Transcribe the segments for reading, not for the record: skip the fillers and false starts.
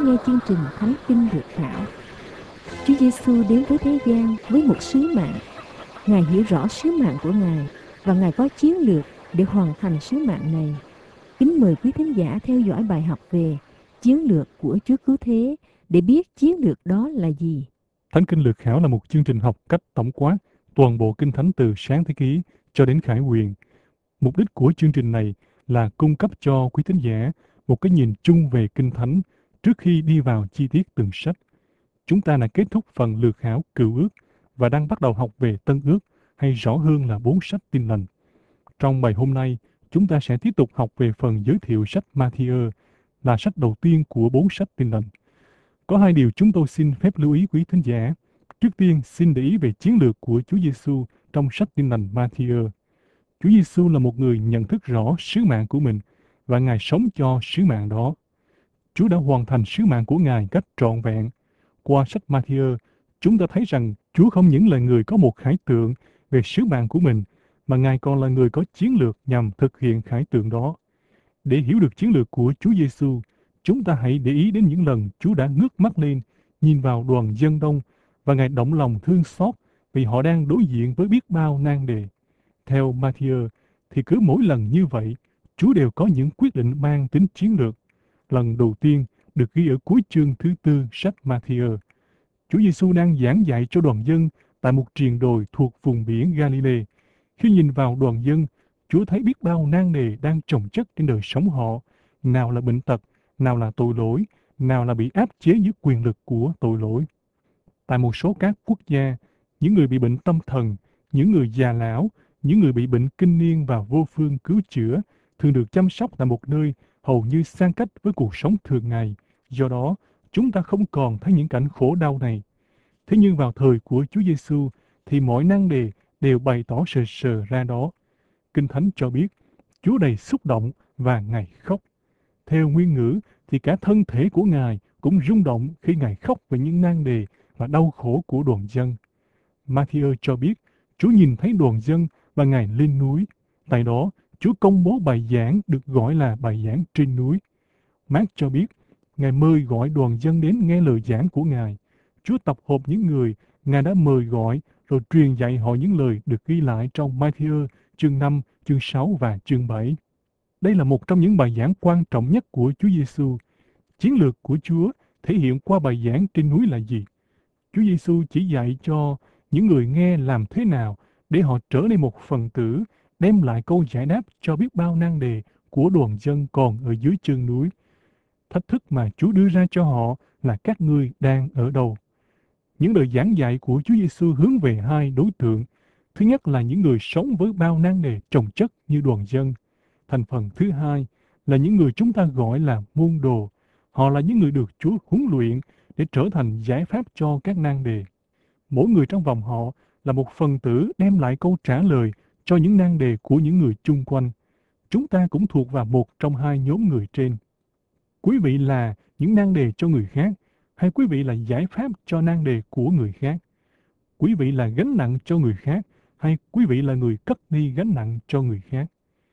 nghe chương trình Thánh Kinh Được Khảo. Chúa Giêsu đến với thế gian với một sứ mạng. Ngài hiểu rõ sứ mạng của Ngài và Ngài có chiến lược để hoàn thành sứ mạng này. Kính mời quý thính giả theo dõi bài học về chiến lược của Chúa Cứu Thế để biết chiến lược đó là gì. Thánh Kinh Lược Khảo là một chương trình học cách tổng quát toàn bộ Kinh Thánh từ Sáng Thế Ký cho đến Khải Huyền. Mục đích của chương trình này là cung cấp cho quý thính giả một cái nhìn chung về Kinh Thánh trước khi đi vào chi tiết từng sách. Chúng ta đã kết thúc phần lược khảo Cựu Ước và đang bắt đầu học về Tân Ước, hay rõ hơn là 4 sách Tin Lành. Trong bài hôm nay, chúng ta sẽ tiếp tục học về phần giới thiệu sách Ma-thi-ơ, là sách đầu tiên của 4 sách Tin Lành. Có hai điều chúng tôi xin phép lưu ý quý thính giả. Trước tiên, xin để ý về chiến lược của Chúa Giêsu trong sách Tin Lành Ma-thi-ơ. Chúa Giêsu là một người nhận thức rõ sứ mạng của mình và Ngài sống cho sứ mạng đó. Chúa đã hoàn thành sứ mạng của Ngài cách trọn vẹn. Qua sách Ma-thi-ơ, chúng ta thấy rằng Chúa không những là người có một khải tượng về sứ mạng của mình, mà Ngài còn là người có chiến lược nhằm thực hiện khải tượng đó. Để hiểu được chiến lược của Chúa Giêsu, chúng ta hãy để ý đến những lần Chúa đã ngước mắt lên, nhìn vào đoàn dân đông và Ngài động lòng thương xót vì họ đang đối diện với biết bao nan đề. Theo Ma-thi-ơ, thì cứ mỗi lần như vậy, Chúa đều có những quyết định mang tính chiến lược. Lần đầu tiên được ghi ở cuối chương thứ 4 sách Ma-thi-ơ. Chúa Giêsu đang giảng dạy cho đoàn dân tại một triền đồi thuộc vùng biển Galilee. Khi nhìn vào đoàn dân, Chúa thấy biết bao nan đề đang chồng chất trên đời sống họ, nào là bệnh tật, nào là tội lỗi, nào là bị áp chế dưới quyền lực của tội lỗi. Tại một số các quốc gia, những người bị bệnh tâm thần, những người già lão, những người bị bệnh kinh niên và vô phương cứu chữa thường được chăm sóc tại một nơi hầu như san cách với cuộc sống thường ngày. Do đó, chúng ta không còn thấy những cảnh khổ đau này. Thế nhưng vào thời của Chúa Giêsu thì mọi nan đề đều bày tỏ sờ sờ ra đó. Kinh Thánh cho biết, Chúa đầy xúc động và Ngài khóc. Theo nguyên ngữ thì cả thân thể của Ngài cũng rung động khi Ngài khóc về những nan đề và đau khổ của đoàn dân. Ma-thi-ơ cho biết, Chúa nhìn thấy đoàn dân và Ngài lên núi. Tại đó, Chúa công bố bài giảng được gọi là bài giảng trên núi. Mác cho biết, Ngài mời gọi đoàn dân đến nghe lời giảng của Ngài. Chúa tập hợp những người Ngài đã mời gọi rồi truyền dạy họ những lời được ghi lại trong Ma-thi-ơ chương 5, chương 6 và chương 7. Đây là một trong những bài giảng quan trọng nhất của Chúa Giêsu. Chiến lược của Chúa thể hiện qua bài giảng trên núi là gì? Chúa Giêsu chỉ dạy cho những người nghe làm thế nào để họ trở nên một phần tử, đem lại câu giải đáp cho biết bao nan đề của đoàn dân còn ở dưới chân núi. Thách thức mà Chúa đưa ra cho họ là các ngươi đang ở đâu? Những lời giảng dạy của Chúa Giêsu hướng về hai đối tượng. Thứ nhất là những người sống với bao nan đề chồng chất như đoàn dân. Thành phần thứ hai là những người chúng ta gọi là môn đồ. Họ là những người được Chúa huấn luyện để trở thành giải pháp cho các nan đề. Mỗi người trong vòng họ là một phần tử đem lại câu trả lời cho những nan đề của những người chung quanh. Chúng ta cũng thuộc vào một trong hai nhóm người trên. Quý vị là những nan đề cho người khác, hay quý vị là giải pháp cho nan đề của người khác? Quý vị là gánh nặng cho người khác, hay quý vị là người cất đi gánh nặng cho người khác?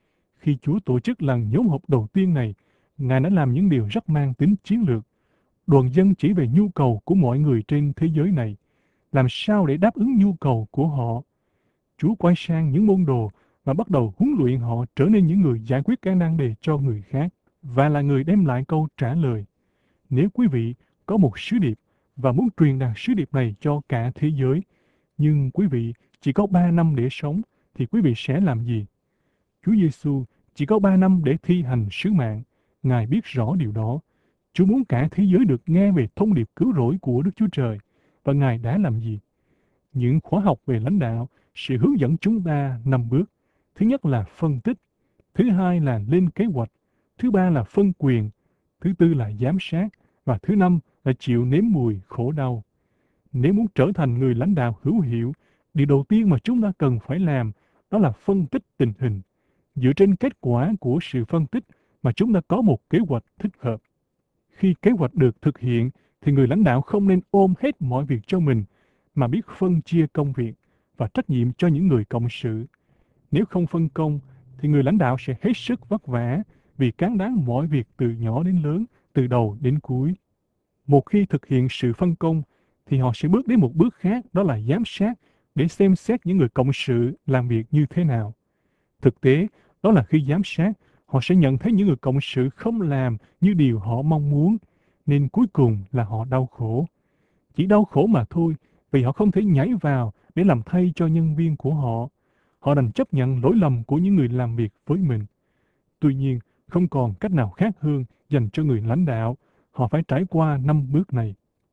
Khi Chúa tổ chức lần nhóm họp đầu tiên này, Ngài đã làm những điều rất mang tính chiến lược. Đoàn dân chỉ về nhu cầu của mọi người trên thế giới này. Làm sao để đáp ứng nhu cầu của họ? Chúa quay sang những môn đồ và bắt đầu huấn luyện họ trở nên những người giải quyết các nan đề cho người khác và là người đem lại câu trả lời. Nếu quý vị có một sứ điệp và muốn truyền đạt sứ điệp này cho cả thế giới, nhưng quý vị chỉ có 3 năm để sống, thì quý vị sẽ làm gì? Chúa Giêsu chỉ có 3 năm để thi hành sứ mạng. Ngài biết rõ điều đó. Chúa muốn cả thế giới được nghe về thông điệp cứu rỗi của Đức Chúa Trời. Và Ngài đã làm gì? Những khóa học về lãnh đạo sẽ hướng dẫn chúng ta 5 bước. Thứ nhất là phân tích. Thứ hai là lên kế hoạch. Thứ ba là phân quyền. Thứ tư là giám sát. Và thứ năm là chịu nếm mùi khổ đau. Nếu muốn trở thành người lãnh đạo hữu hiệu, điều đầu tiên mà chúng ta cần phải làm đó là phân tích tình hình. Dựa trên kết quả của sự phân tích mà chúng ta có một kế hoạch thích hợp. Khi kế hoạch được thực hiện, thì người lãnh đạo không nên ôm hết mọi việc cho mình, mà biết phân chia công việc và trách nhiệm cho những người cộng sự. Nếu không phân công, thì người lãnh đạo sẽ hết sức vất vả vì cán đáng mọi việc từ nhỏ đến lớn, từ đầu đến cuối. Một khi thực hiện sự phân công, thì họ sẽ bước đến một bước khác, đó là giám sát, để xem xét những người cộng sự làm việc như thế nào. Thực tế, đó là khi giám sát, họ sẽ nhận thấy những người cộng sự không làm như điều họ mong muốn, nên cuối cùng là họ đau khổ. Chỉ đau khổ mà thôi, vì họ không thể nhảy vào để làm thay cho nhân viên của họ. Họ đành chấp nhận lỗi lầm của những người làm việc với mình. Tuy nhiên, không còn cách nào khác hơn dành cho người lãnh đạo. Họ phải trải qua 5 bước này.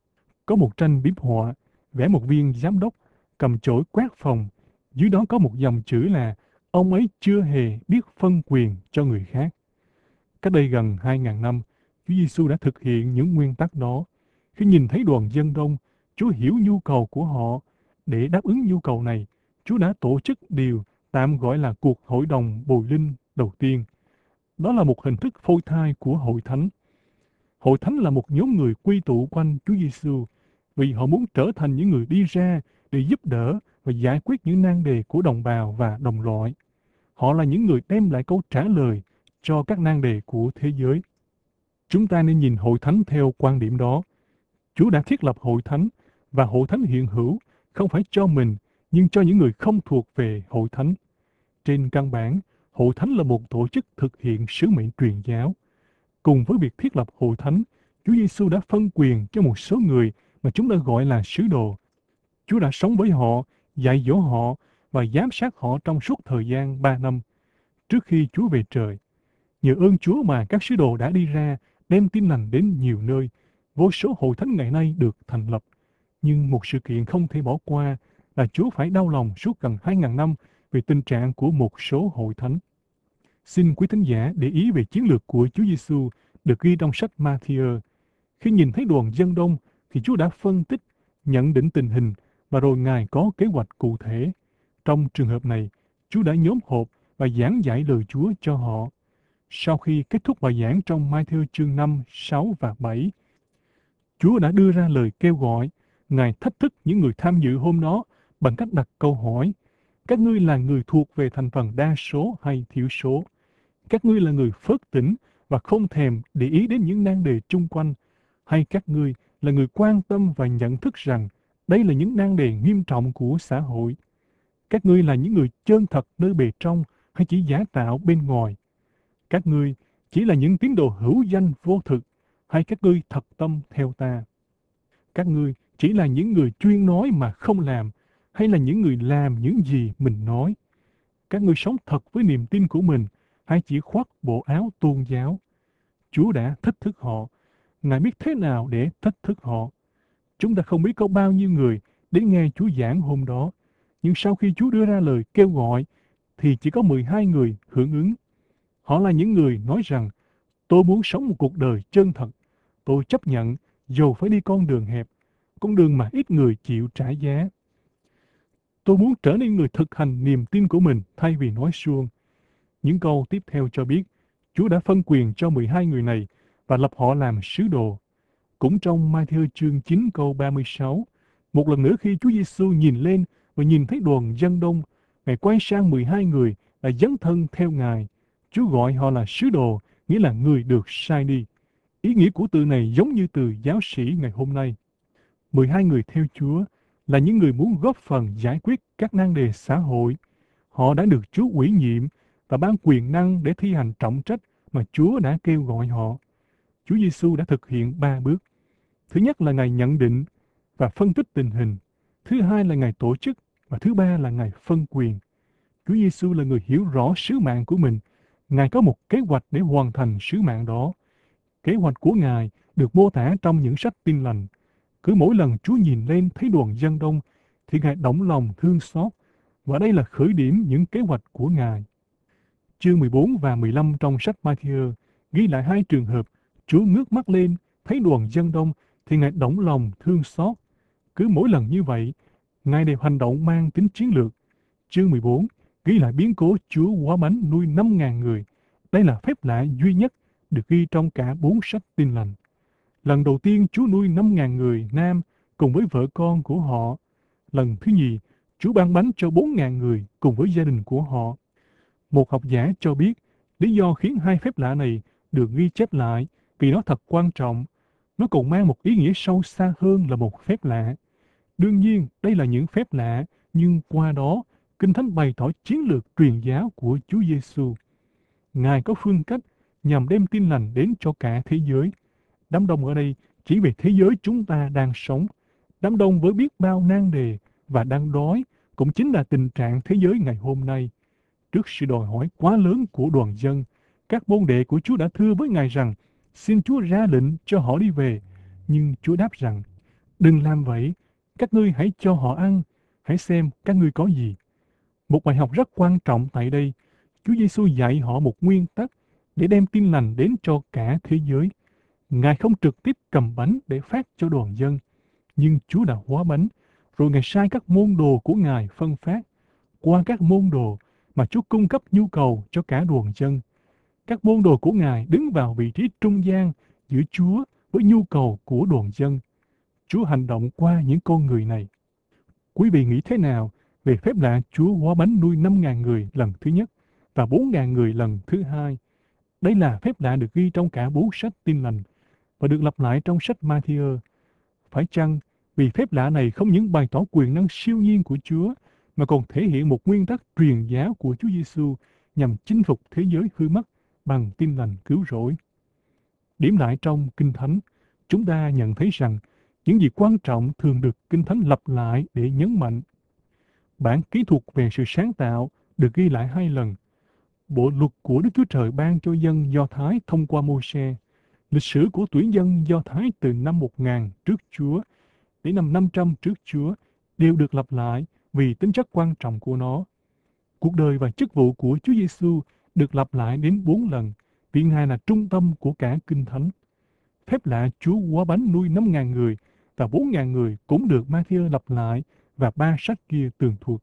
Có một tranh biếm họa, vẽ một viên giám đốc cầm chổi quét phòng. Dưới đó có một dòng chữ là ông ấy chưa hề biết phân quyền cho người khác. Cách đây gần 2.000 năm, Chúa Giêsu đã thực hiện những nguyên tắc đó. Khi nhìn thấy đoàn dân đông, Chúa hiểu nhu cầu của họ. Để đáp ứng nhu cầu này, Chúa đã tổ chức điều tạm gọi là cuộc hội đồng bồi linh đầu tiên. Đó là một hình thức phôi thai của hội thánh. Hội thánh là một nhóm người quy tụ quanh Chúa Giêsu vì họ muốn trở thành những người đi ra để giúp đỡ và giải quyết những nan đề của đồng bào và đồng loại. Họ là những người đem lại câu trả lời cho các nan đề của thế giới. Chúng ta nên nhìn hội thánh theo quan điểm đó. Chúa đã thiết lập hội thánh và hội thánh hiện hữu không phải cho mình nhưng cho những người không thuộc về hội thánh. Trên căn bản, hội thánh là một tổ chức thực hiện sứ mệnh truyền giáo. Cùng với việc thiết lập hội thánh, Chúa Giêsu đã phân quyền cho một số người mà chúng ta gọi là sứ đồ. Chúa đã sống với họ, dạy dỗ họ và giám sát họ trong suốt thời gian 3 năm trước khi Chúa về trời. Nhờ ơn Chúa mà các sứ đồ đã đi ra, đem tin lành đến nhiều nơi. Vô số hội thánh ngày nay được thành lập. Nhưng một sự kiện không thể bỏ qua là Chúa phải đau lòng suốt gần 2.000 năm về tình trạng của một số hội thánh. Xin quý thính giả để ý về chiến lược của Chúa Giêsu được ghi trong sách Ma-thi-ơ. Khi nhìn thấy đoàn dân đông thì Chúa đã phân tích, nhận định tình hình và rồi Ngài có kế hoạch cụ thể. Trong trường hợp này, Chúa đã nhóm họp và giảng dạy lời Chúa cho họ. Sau khi kết thúc bài giảng trong Ma-thi-ơ chương 5, 6 và 7, Chúa đã đưa ra lời kêu gọi. Ngài thách thức những người tham dự hôm đó bằng cách đặt câu hỏi: các ngươi là người thuộc về thành phần đa số hay thiểu số? Các ngươi là người phớt tỉnh và không thèm để ý đến những nan đề chung quanh, hay các ngươi là người quan tâm và nhận thức rằng đây là những nan đề nghiêm trọng của xã hội? Các ngươi là những người chân thật nơi bề trong hay chỉ giả tạo bên ngoài? Các ngươi chỉ là những tín đồ hữu danh vô thực hay các ngươi thật tâm theo ta? Các ngươi chỉ là những người chuyên nói mà không làm hay là những người làm những gì mình nói? Các ngươi sống thật với niềm tin của mình hay chỉ khoác bộ áo tôn giáo? Chúa đã thách thức họ. Ngài biết thế nào để thách thức họ. Chúng ta không biết có bao nhiêu người đến nghe Chúa giảng hôm đó, nhưng sau khi Chúa đưa ra lời kêu gọi thì chỉ có 12 người hưởng ứng. Họ là những người nói rằng: tôi muốn sống một cuộc đời chân thật. Tôi chấp nhận dù phải đi con đường hẹp, con đường mà ít người chịu trả giá. Tôi muốn trở nên người thực hành niềm tin của mình thay vì nói suông. Những câu tiếp theo cho biết Chúa đã phân quyền cho 12 người này và lập họ làm sứ đồ. Cũng trong Ma-thi-ơ chương 9 câu 36, một lần nữa khi Chúa Giêsu nhìn lên và nhìn thấy đoàn dân đông, Ngài quay sang 12 người đã dấn thân theo Ngài. Chúa gọi họ là sứ đồ, nghĩa là người được sai đi. Ý nghĩa của từ này giống như từ giáo sĩ ngày hôm nay. 12 người theo Chúa là những người muốn góp phần giải quyết các nan đề xã hội. Họ đã được Chúa ủy nhiệm và ban quyền năng để thi hành trọng trách mà Chúa đã kêu gọi họ. Chúa Giêsu đã thực hiện 3 bước. Thứ nhất là Ngài nhận định và phân tích tình hình. Thứ hai là Ngài tổ chức và thứ ba là Ngài phân quyền. Chúa Giêsu là người hiểu rõ sứ mạng của mình. Ngài có một kế hoạch để hoàn thành sứ mạng đó. Kế hoạch của Ngài được mô tả trong những sách Tin lành. Cứ mỗi lần Chúa nhìn lên thấy đoàn dân đông thì Ngài động lòng thương xót. Và đây là khởi điểm những kế hoạch của Ngài. Chương 14 và 15 trong sách Ma-thi-ơ ghi lại hai trường hợp Chúa ngước mắt lên thấy đoàn dân đông thì Ngài động lòng thương xót. Cứ mỗi lần như vậy, Ngài đều hành động mang tính chiến lược. Chương 14 ghi lại biến cố Chúa hóa bánh nuôi 5.000 người. Đây là phép lạ duy nhất được ghi trong cả 4 sách Tin lành. Lần đầu tiên Chúa nuôi 5.000 người nam cùng với vợ con của họ. Lần thứ nhì, Chúa ban bánh cho 4.000 người cùng với gia đình của họ. Một học giả cho biết lý do khiến hai phép lạ này được ghi chép lại vì nó thật quan trọng. Nó còn mang một ý nghĩa sâu xa hơn là một phép lạ. Đương nhiên, đây là những phép lạ, nhưng qua đó, Kinh Thánh bày tỏ chiến lược truyền giáo của Chúa Giêsu. Ngài có phương cách nhằm đem tin lành đến cho cả thế giới. Đám đông ở đây chỉ về thế giới chúng ta đang sống. Đám đông với biết bao nan đề và đang đói cũng chính là tình trạng thế giới ngày hôm nay. Trước sự đòi hỏi quá lớn của đoàn dân, các môn đệ của Chúa đã thưa với Ngài rằng, xin Chúa ra lệnh cho họ đi về. Nhưng Chúa đáp rằng, đừng làm vậy, các ngươi hãy cho họ ăn, hãy xem các ngươi có gì. Một bài học rất quan trọng tại đây, Chúa Giêsu dạy họ một nguyên tắc để đem tin lành đến cho cả thế giới. Ngài không trực tiếp cầm bánh để phát cho đoàn dân, nhưng Chúa đã hóa bánh, rồi Ngài sai các môn đồ của Ngài phân phát. Qua các môn đồ mà Chúa cung cấp nhu cầu cho cả đoàn dân. Các môn đồ của Ngài đứng vào vị trí trung gian giữa Chúa với nhu cầu của đoàn dân. Chúa hành động qua những con người này. Quý vị nghĩ thế nào về phép lạ Chúa hóa bánh nuôi 5.000 người lần thứ nhất và 4.000 người lần thứ hai? Đây là phép lạ được ghi trong cả 4 sách Tin lành và được lặp lại trong sách Ma-thi-ơ. Phải chăng vì phép lạ này không những bày tỏ quyền năng siêu nhiên của Chúa mà còn thể hiện một nguyên tắc truyền giáo của Chúa Giêsu nhằm chinh phục thế giới hư mất bằng tin lành cứu rỗi? Điểm lại trong Kinh Thánh, chúng ta nhận thấy rằng những gì quan trọng thường được Kinh Thánh lặp lại để nhấn mạnh. Bản kỹ thuật về sự sáng tạo được ghi lại 2 lần. Bộ luật của Đức Chúa Trời ban cho dân Do Thái thông qua Mô-sê. Lịch sử của tuyển dân Do Thái từ năm 1000 trước Chúa đến năm 500 trước Chúa đều được lặp lại vì tính chất quan trọng của nó. Cuộc đời và chức vụ của Chúa Giêsu được lặp lại đến 4 lần vì Ngài là trung tâm của cả Kinh Thánh. Phép lạ Chúa hóa bánh nuôi 5.000 người và 4.000 người cũng được Ma-thi-ơ lặp lại và 3 sách kia tường thuật.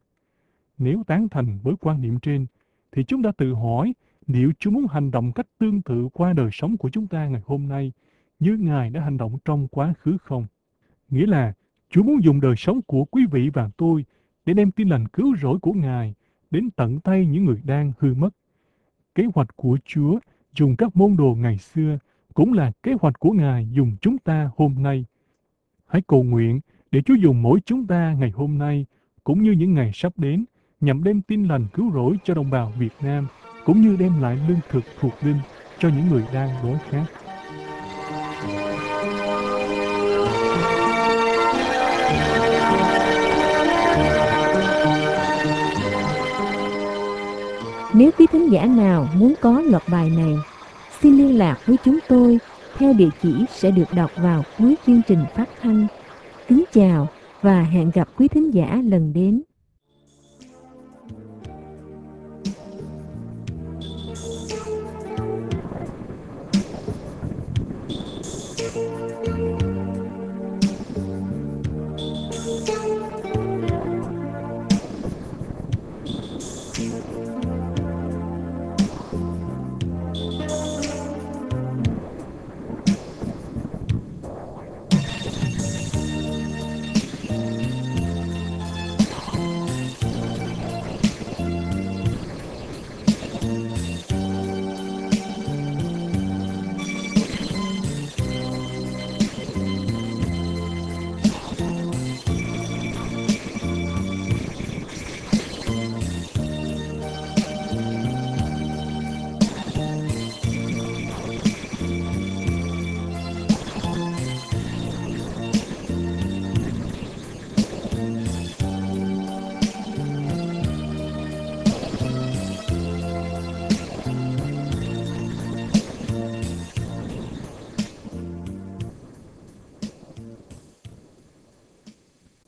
Nếu tán thành với quan niệm trên, thì chúng ta tự hỏi liệu Chúa muốn hành động cách tương tự qua đời sống của chúng ta ngày hôm nay như Ngài đã hành động trong quá khứ không? Nghĩa là Chúa muốn dùng đời sống của quý vị và tôi để đem tin lành cứu rỗi của Ngài đến tận tay những người đang hư mất. Kế hoạch của Chúa dùng các môn đồ ngày xưa cũng là kế hoạch của Ngài dùng chúng ta hôm nay. Hãy cầu nguyện để Chúa dùng mỗi chúng ta ngày hôm nay cũng như những ngày sắp đến nhằm đem tin lành cứu rỗi cho đồng bào Việt Nam cũng như đem lại lương thực thuộc linh cho những người đang đói khát. Nếu quý thính giả nào muốn có loạt bài này, xin liên lạc với chúng tôi theo địa chỉ sẽ được đọc vào cuối chương trình phát thanh. Kính chào và hẹn gặp quý thính giả lần đến.